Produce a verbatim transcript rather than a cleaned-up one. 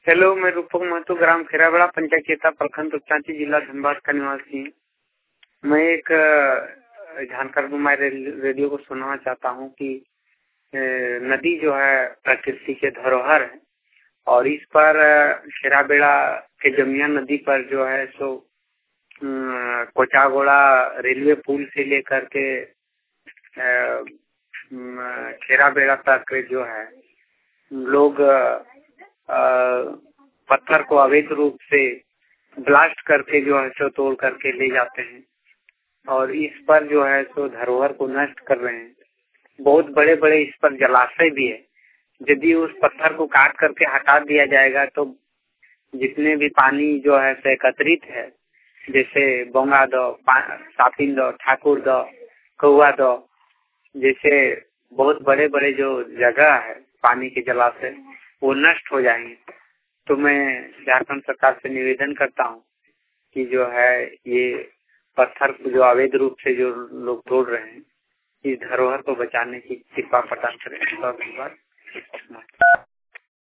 Hello, मैं रूपक महतो, ग्राम खेराबड़ा, पंचायत चेता, प्रखंड उपचांची, जिला धनबाद का निवासी हूँ। मैं एक जानकार गुमाए रेडियो को सुनाना चाहता हूँ कि नदी जो है प्रकृति के धरोहर है और इस पर खेराबेड़ा के जमिया नदी पर जो है सो कोचागोड़ा रेलवे पुल से लेकर के खेराबेड़ा तक जो है लोग पत्थर को अवैध रूप से ब्लास्ट करके जो है सो तोड़ करके ले जाते हैं और इस पर जो है सो धरोहर को नष्ट कर रहे हैं। बहुत बड़े बड़े इस पर जलाशय भी है। यदि उस पत्थर को काट करके हटा दिया जाएगा तो जितने भी पानी जो है से एकत्रित है, जैसे बोंगा दो, सापिन दो, ठाकुर दो, कौआ दो, जैसे बहुत बड़े बड़े जो जगह है पानी के जलाशय, वो नष्ट हो जाएंगे। तो मैं झारखंड सरकार से निवेदन करता हूँ कि जो है ये पत्थर को जो अवैध रूप से जो लोग तोड़ रहे हैं, इस धरोहर को बचाने की कृपा प्रदान करें। धन्यवाद।